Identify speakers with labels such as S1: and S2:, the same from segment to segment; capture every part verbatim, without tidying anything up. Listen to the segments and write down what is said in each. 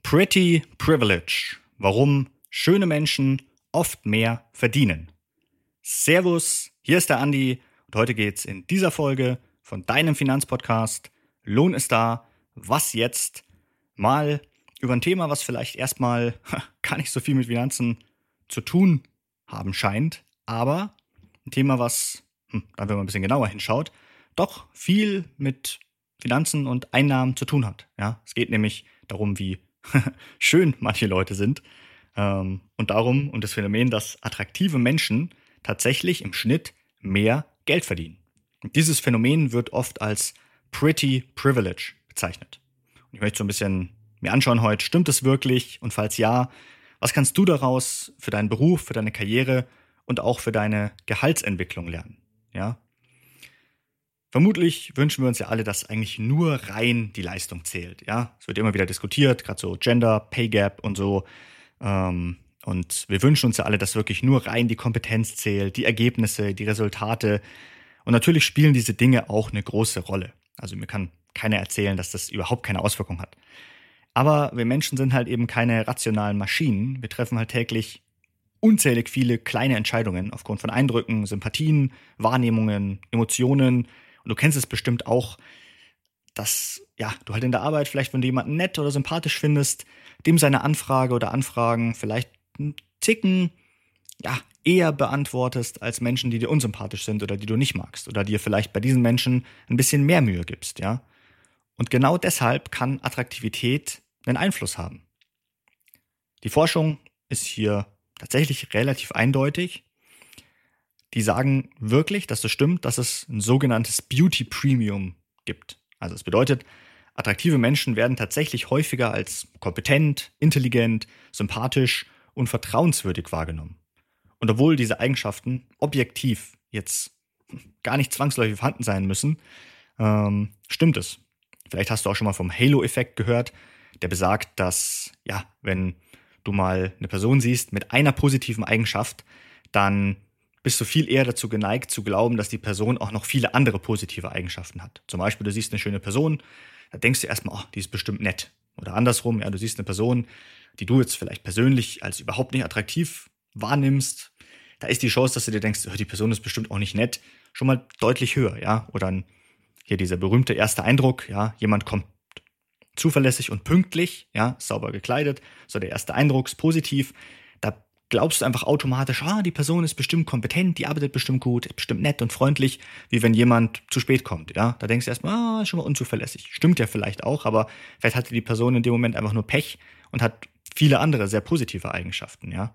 S1: Pretty Privilege. Warum schöne Menschen oft mehr verdienen. Servus, hier ist der Andi und heute geht's in dieser Folge von deinem Finanzpodcast Lohn ist da, was jetzt? Mal über ein Thema, was vielleicht erstmal gar nicht so viel mit Finanzen zu tun haben scheint, aber ein Thema, was, hm, wenn man ein bisschen genauer hinschaut, doch viel mit Finanzen und Einnahmen zu tun hat. Ja, es geht nämlich darum, wie schön manche Leute sind ähm, und darum, um das Phänomen, dass attraktive Menschen tatsächlich im Schnitt mehr Geld verdienen. Und dieses Phänomen wird oft als Pretty Privilege bezeichnet. Und ich möchte so ein bisschen mir anschauen heute, stimmt es wirklich? Und falls ja, was kannst du daraus für deinen Beruf, für deine Karriere und auch für deine Gehaltsentwicklung lernen? Ja? Vermutlich wünschen wir uns ja alle, dass eigentlich nur rein die Leistung zählt. Ja, es wird immer wieder diskutiert, gerade so Gender, Pay Gap und so. Ähm, und wir wünschen uns ja alle, dass wirklich nur rein die Kompetenz zählt, die Ergebnisse, die Resultate. Und natürlich spielen diese Dinge auch eine große Rolle. Also mir kann keiner erzählen, dass das überhaupt keine Auswirkung hat. Aber wir Menschen sind halt eben keine rationalen Maschinen. Wir treffen halt täglich unzählig viele kleine Entscheidungen aufgrund von Eindrücken, Sympathien, Wahrnehmungen, Emotionen. Und du kennst es bestimmt auch, dass ja, du halt in der Arbeit vielleicht, wenn du jemanden nett oder sympathisch findest, dem seine Anfrage oder Anfragen vielleicht einen Ticken ja, eher beantwortest als Menschen, die dir unsympathisch sind oder die du nicht magst oder dir vielleicht bei diesen Menschen ein bisschen mehr Mühe gibst. Ja? Und genau deshalb kann Attraktivität einen Einfluss haben. Die Forschung ist hier tatsächlich relativ eindeutig. Die sagen wirklich, dass es stimmt, dass es ein sogenanntes Beauty Premium gibt. Also es bedeutet, attraktive Menschen werden tatsächlich häufiger als kompetent, intelligent, sympathisch und vertrauenswürdig wahrgenommen. Und obwohl diese Eigenschaften objektiv jetzt gar nicht zwangsläufig vorhanden sein müssen, ähm, stimmt es. Vielleicht hast du auch schon mal vom Halo-Effekt gehört, der besagt, dass ja, wenn du mal eine Person siehst mit einer positiven Eigenschaft, dann bist du viel eher dazu geneigt zu glauben, dass die Person auch noch viele andere positive Eigenschaften hat. Zum Beispiel, du siehst eine schöne Person, da denkst du erstmal, oh, die ist bestimmt nett. Oder andersrum, ja, du siehst eine Person, die du jetzt vielleicht persönlich als überhaupt nicht attraktiv wahrnimmst. Da ist die Chance, dass du dir denkst, oh, die Person ist bestimmt auch nicht nett, schon mal deutlich höher, ja. Oder ein, hier dieser berühmte erste Eindruck, ja, jemand kommt zuverlässig und pünktlich, ja, sauber gekleidet, so der erste Eindruck ist positiv. Da glaubst du einfach automatisch, ah, die Person ist bestimmt kompetent, die arbeitet bestimmt gut, ist bestimmt nett und freundlich, wie wenn jemand zu spät kommt, ja. Da denkst du erstmal, ah, ist schon mal unzuverlässig. Stimmt ja vielleicht auch, aber vielleicht hatte die Person in dem Moment einfach nur Pech und hat viele andere sehr positive Eigenschaften, ja.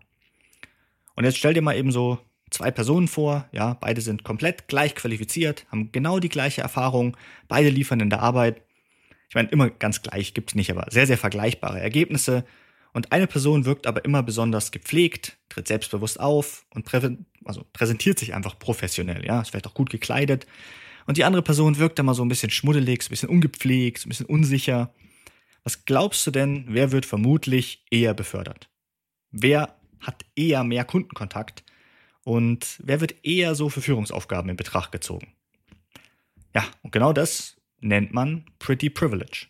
S1: Und jetzt stell dir mal eben so zwei Personen vor, ja, beide sind komplett gleich qualifiziert, haben genau die gleiche Erfahrung, beide liefern in der Arbeit. Ich meine, immer ganz gleich gibt's nicht, aber sehr, sehr vergleichbare Ergebnisse. Und eine Person wirkt aber immer besonders gepflegt, tritt selbstbewusst auf und prä- also präsentiert sich einfach professionell, ja, ist vielleicht auch gut gekleidet. Und die andere Person wirkt immer so ein bisschen schmuddelig, so ein bisschen ungepflegt, so ein bisschen unsicher. Was glaubst du denn, wer wird vermutlich eher befördert? Wer hat eher mehr Kundenkontakt? Und wer wird eher so für Führungsaufgaben in Betracht gezogen? Ja, und genau das nennt man Pretty Privilege.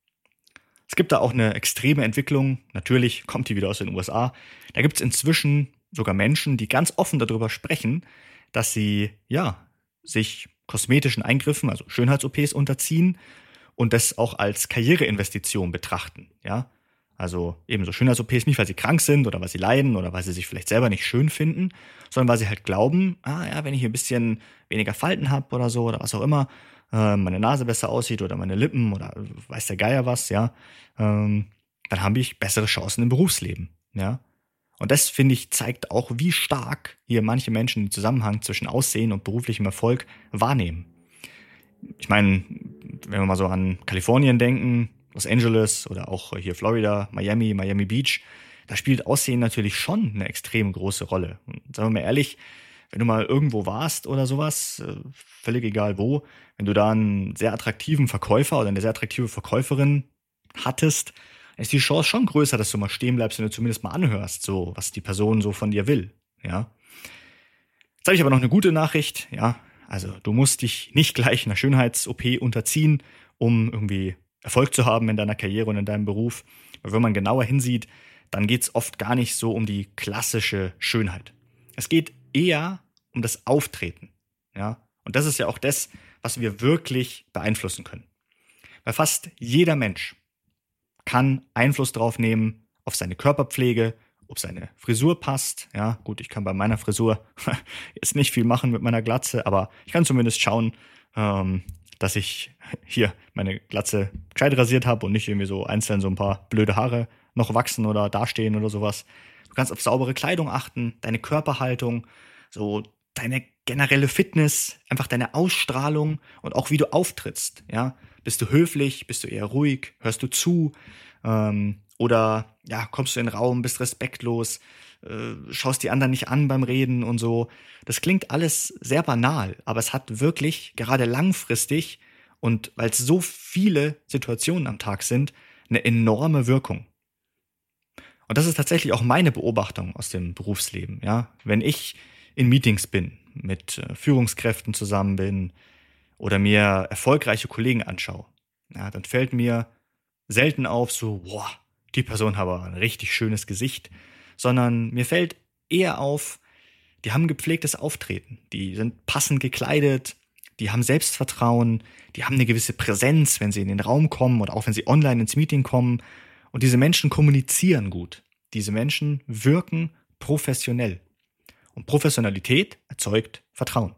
S1: Es gibt da auch eine extreme Entwicklung, natürlich kommt die wieder aus den U S A. Da gibt es inzwischen sogar Menschen, die ganz offen darüber sprechen, dass sie ja sich kosmetischen Eingriffen, also Schönheits-O Ps unterziehen und das auch als Karriereinvestition betrachten. Ja? Also ebenso Schönheits-O Ps nicht, weil sie krank sind oder weil sie leiden oder weil sie sich vielleicht selber nicht schön finden, sondern weil sie halt glauben, ah ja, wenn ich ein bisschen weniger Falten habe oder so oder was auch immer, äh, meine Nase besser aussieht oder meine Lippen oder weiß der Geier was, ja, ähm, dann habe ich bessere Chancen im Berufsleben, ja. Und das, finde ich, zeigt auch, wie stark hier manche Menschen den Zusammenhang zwischen Aussehen und beruflichem Erfolg wahrnehmen. Ich meine, wenn wir mal so an Kalifornien denken, Los Angeles oder auch hier Florida, Miami, Miami Beach, da spielt Aussehen natürlich schon eine extrem große Rolle. Und sagen wir mal ehrlich, wenn du mal irgendwo warst oder sowas, völlig egal wo, wenn du da einen sehr attraktiven Verkäufer oder eine sehr attraktive Verkäuferin hattest, ist die Chance schon größer, dass du mal stehen bleibst und du zumindest mal anhörst, so was die Person so von dir will. Ja. Jetzt habe ich aber noch eine gute Nachricht. Ja, also du musst dich nicht gleich einer Schönheits-O P unterziehen, um irgendwie Erfolg zu haben in deiner Karriere und in deinem Beruf. Weil wenn man genauer hinsieht, dann geht es oft gar nicht so um die klassische Schönheit. Es geht eher um das Auftreten. Ja? Und das ist ja auch das, was wir wirklich beeinflussen können. Weil fast jeder Mensch kann Einfluss drauf nehmen auf seine Körperpflege, ob seine Frisur passt. Ja, gut, ich kann bei meiner Frisur jetzt nicht viel machen mit meiner Glatze, aber ich kann zumindest schauen, ähm, dass ich hier meine Glatze gescheit rasiert habe und nicht irgendwie so einzeln so ein paar blöde Haare noch wachsen oder dastehen oder sowas. Du kannst auf saubere Kleidung achten, deine Körperhaltung, so deine generelle Fitness, einfach deine Ausstrahlung und auch wie du auftrittst. Ja, bist du höflich, bist du eher ruhig, hörst du zu, ähm, oder ja, kommst du in den Raum, bist respektlos, äh, schaust die anderen nicht an beim Reden und so. Das klingt alles sehr banal, aber es hat wirklich gerade langfristig und weil es so viele Situationen am Tag sind, eine enorme Wirkung. Und das ist tatsächlich auch meine Beobachtung aus dem Berufsleben. Ja, wenn ich in Meetings bin, mit äh, Führungskräften zusammen bin oder mir erfolgreiche Kollegen anschaue, ja, dann fällt mir selten auf so, boah, die Person hat aber ein richtig schönes Gesicht, sondern mir fällt eher auf, die haben gepflegtes Auftreten, die sind passend gekleidet, die haben Selbstvertrauen, die haben eine gewisse Präsenz, wenn sie in den Raum kommen oder auch wenn sie online ins Meeting kommen. Und diese Menschen kommunizieren gut. Diese Menschen wirken professionell. Und Professionalität erzeugt Vertrauen.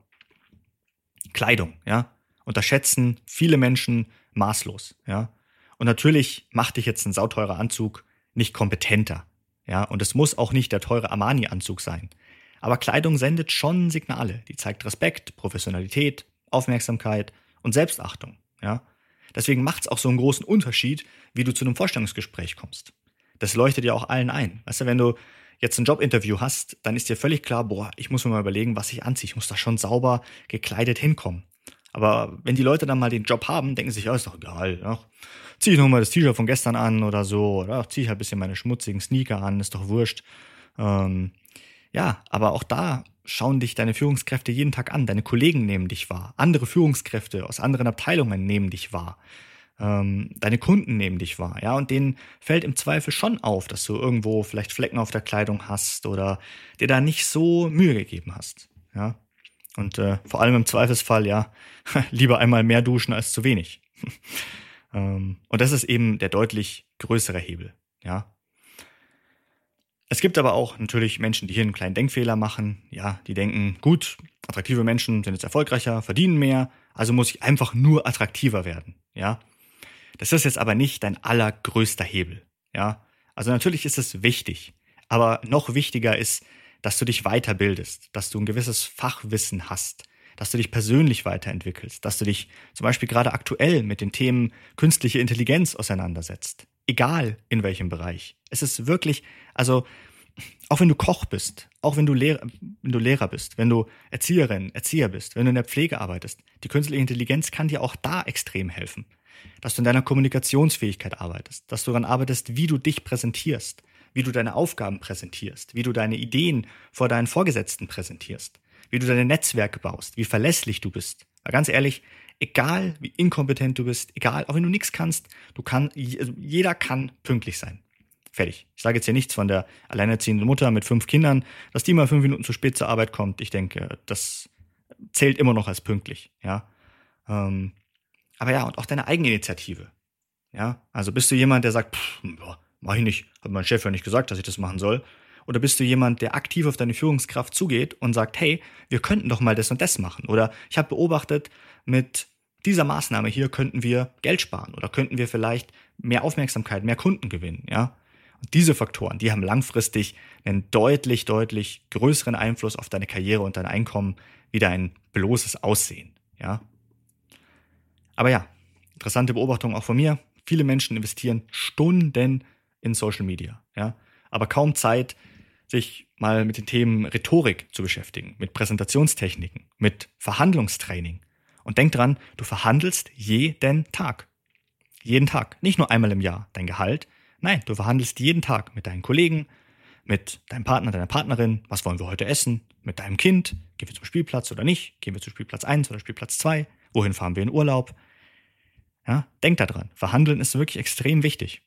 S1: Kleidung, ja, unterschätzen viele Menschen maßlos, ja. Und natürlich macht dich jetzt ein sauteurer Anzug nicht kompetenter, ja. Und es muss auch nicht der teure Armani-Anzug sein. Aber Kleidung sendet schon Signale. Die zeigt Respekt, Professionalität, Aufmerksamkeit und Selbstachtung, ja. Deswegen macht es auch so einen großen Unterschied, wie du zu einem Vorstellungsgespräch kommst. Das leuchtet ja auch allen ein. Weißt du, wenn du jetzt ein Jobinterview hast, dann ist dir völlig klar, boah, ich muss mir mal überlegen, was ich anziehe. Ich muss da schon sauber gekleidet hinkommen. Aber wenn die Leute dann mal den Job haben, denken sie sich, ja, ist doch egal. Ja. Zieh ich nochmal das T-Shirt von gestern an oder so. Oder zieh ich halt ein bisschen meine schmutzigen Sneaker an, ist doch wurscht. Ähm, ja, aber auch da schauen dich deine Führungskräfte jeden Tag an. Deine Kollegen nehmen dich wahr. Andere Führungskräfte aus anderen Abteilungen nehmen dich wahr. Ähm, deine Kunden nehmen dich wahr. Ja, und denen fällt im Zweifel schon auf, dass du irgendwo vielleicht Flecken auf der Kleidung hast oder dir da nicht so Mühe gegeben hast. Ja, und äh, vor allem im Zweifelsfall, ja, lieber einmal mehr duschen als zu wenig. ähm, und das ist eben der deutlich größere Hebel. Ja. Es gibt aber auch natürlich Menschen, die hier einen kleinen Denkfehler machen. Ja, die denken, gut, attraktive Menschen sind jetzt erfolgreicher, verdienen mehr, also muss ich einfach nur attraktiver werden. Ja, das ist jetzt aber nicht dein allergrößter Hebel. Ja, also natürlich ist es wichtig, aber noch wichtiger ist, dass du dich weiterbildest, dass du ein gewisses Fachwissen hast, dass du dich persönlich weiterentwickelst, dass du dich zum Beispiel gerade aktuell mit den Themen künstliche Intelligenz auseinandersetzt. Egal in welchem Bereich. Es ist wirklich, also auch wenn du Koch bist, auch wenn du, Lehrer, wenn du Lehrer bist, wenn du Erzieherin, Erzieher bist, wenn du in der Pflege arbeitest, die künstliche Intelligenz kann dir auch da extrem helfen. Dass du in deiner Kommunikationsfähigkeit arbeitest, dass du daran arbeitest, wie du dich präsentierst, wie du deine Aufgaben präsentierst, wie du deine Ideen vor deinen Vorgesetzten präsentierst, wie du deine Netzwerke baust, wie verlässlich du bist. Weil ganz ehrlich, egal wie inkompetent du bist, egal, auch wenn du nichts kannst, du kann, jeder kann pünktlich sein. Fertig. Ich sage jetzt hier nichts von der alleinerziehenden Mutter mit fünf Kindern, dass die mal fünf Minuten zu spät zur Arbeit kommt. Ich denke, das zählt immer noch als pünktlich. Ja. Ähm, aber ja, und auch deine Eigeninitiative. Ja. Also bist du jemand, der sagt, pff, boah, mach ich nicht, hat mein Chef ja nicht gesagt, dass ich das machen soll. Oder bist du jemand, der aktiv auf deine Führungskraft zugeht und sagt, hey, wir könnten doch mal das und das machen. Oder ich habe beobachtet, mit dieser Maßnahme hier könnten wir Geld sparen oder könnten wir vielleicht mehr Aufmerksamkeit, mehr Kunden gewinnen. Ja? Und diese Faktoren, die haben langfristig einen deutlich, deutlich größeren Einfluss auf deine Karriere und dein Einkommen wie dein bloßes Aussehen. Ja? Aber ja, interessante Beobachtung auch von mir. Viele Menschen investieren Stunden in Social Media, ja, aber kaum Zeit, sich mal mit den Themen Rhetorik zu beschäftigen, mit Präsentationstechniken, mit Verhandlungstraining. Und denk dran, du verhandelst jeden Tag. Jeden Tag. Nicht nur einmal im Jahr dein Gehalt. Nein, du verhandelst jeden Tag mit deinen Kollegen, mit deinem Partner, deiner Partnerin. Was wollen wir heute essen? Mit deinem Kind. Gehen wir zum Spielplatz oder nicht? Gehen wir zu Spielplatz eins oder Spielplatz zwei? Wohin fahren wir in Urlaub? Ja, denk da dran. Verhandeln ist wirklich extrem wichtig.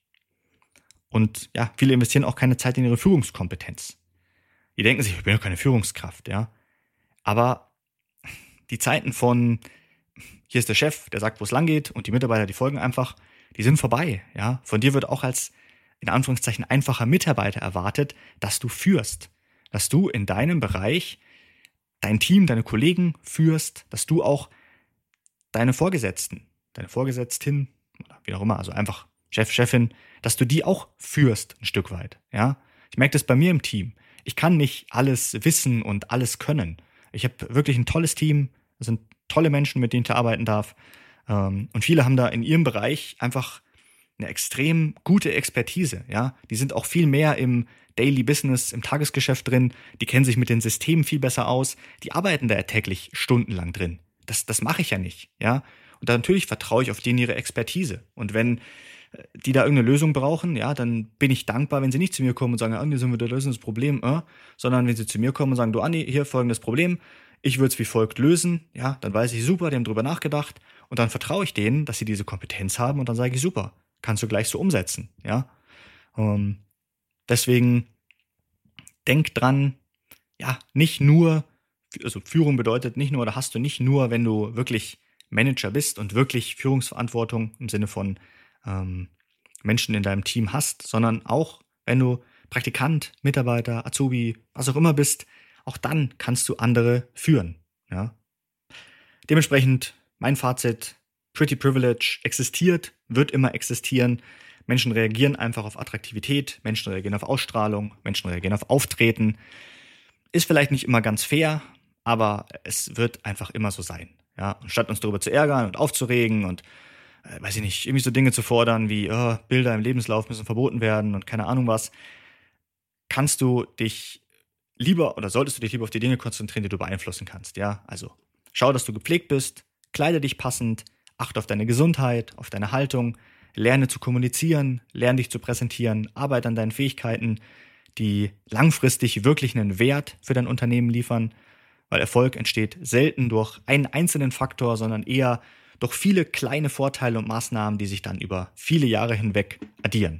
S1: Und ja, viele investieren auch keine Zeit in ihre Führungskompetenz. Die denken sich, ich bin doch keine Führungskraft, ja. Aber die Zeiten von, hier ist der Chef, der sagt, wo es lang geht, und die Mitarbeiter, die folgen einfach, die sind vorbei, ja. Von dir wird auch als, in Anführungszeichen, einfacher Mitarbeiter erwartet, dass du führst. Dass du in deinem Bereich dein Team, deine Kollegen führst, dass du auch deine Vorgesetzten, deine Vorgesetztin, oder wie auch immer, also einfach Chef, Chefin, dass du die auch führst ein Stück weit, ja. Ich merke das bei mir im Team. Ich kann nicht alles wissen und alles können. Ich habe wirklich ein tolles Team, das sind tolle Menschen, mit denen ich arbeiten darf. Und viele haben da in ihrem Bereich einfach eine extrem gute Expertise, ja. Die sind auch viel mehr im Daily Business, im Tagesgeschäft drin. Die kennen sich mit den Systemen viel besser aus. Die arbeiten da täglich stundenlang drin. Das, das mache ich ja nicht, ja. Und dann natürlich vertraue ich auf denen ihre Expertise. Und wenn die da irgendeine Lösung brauchen, ja, dann bin ich dankbar, wenn sie nicht zu mir kommen und sagen, Andi, sind wir da lösen das Problem, äh? sondern wenn sie zu mir kommen und sagen, du Andi, hier folgendes Problem, ich würde es wie folgt lösen, ja, dann weiß ich, super, die haben drüber nachgedacht, und dann vertraue ich denen, dass sie diese Kompetenz haben, und dann sage ich, super, kannst du gleich so umsetzen, ja. Ähm, deswegen denk dran, ja, nicht nur, also Führung bedeutet nicht nur, oder hast du nicht nur, wenn du wirklich Manager bist und wirklich Führungsverantwortung im Sinne von ähm, Menschen in deinem Team hast, sondern auch, wenn du Praktikant, Mitarbeiter, Azubi, was auch immer bist, auch dann kannst du andere führen. Ja? Dementsprechend mein Fazit, Pretty Privilege existiert, wird immer existieren. Menschen reagieren einfach auf Attraktivität, Menschen reagieren auf Ausstrahlung, Menschen reagieren auf Auftreten. Ist vielleicht nicht immer ganz fair, aber es wird einfach immer so sein. Ja? Und statt uns darüber zu ärgern und aufzuregen und äh, weiß ich nicht, irgendwie so Dinge zu fordern wie oh, Bilder im Lebenslauf müssen verboten werden und keine Ahnung was, kannst du dich lieber oder solltest du dich lieber auf die Dinge konzentrieren, die du beeinflussen kannst. Ja? Also schau, dass du gepflegt bist, kleide dich passend, achte auf deine Gesundheit, auf deine Haltung, lerne zu kommunizieren, lerne dich zu präsentieren, arbeite an deinen Fähigkeiten, die langfristig wirklich einen Wert für dein Unternehmen liefern, weil Erfolg entsteht selten durch einen einzelnen Faktor, sondern eher durch viele kleine Vorteile und Maßnahmen, die sich dann über viele Jahre hinweg addieren.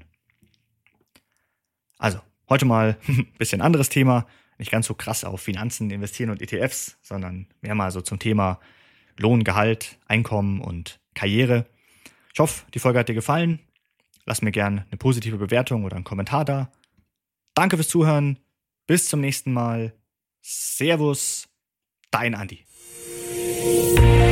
S1: Also, heute mal ein bisschen anderes Thema, nicht ganz so krass auf Finanzen, Investieren und E T Fs, sondern mehr mal so zum Thema Lohn, Gehalt, Einkommen und Karriere. Ich hoffe, die Folge hat dir gefallen. Lass mir gerne eine positive Bewertung oder einen Kommentar da. Danke fürs Zuhören. Bis zum nächsten Mal. Servus, dein Andi.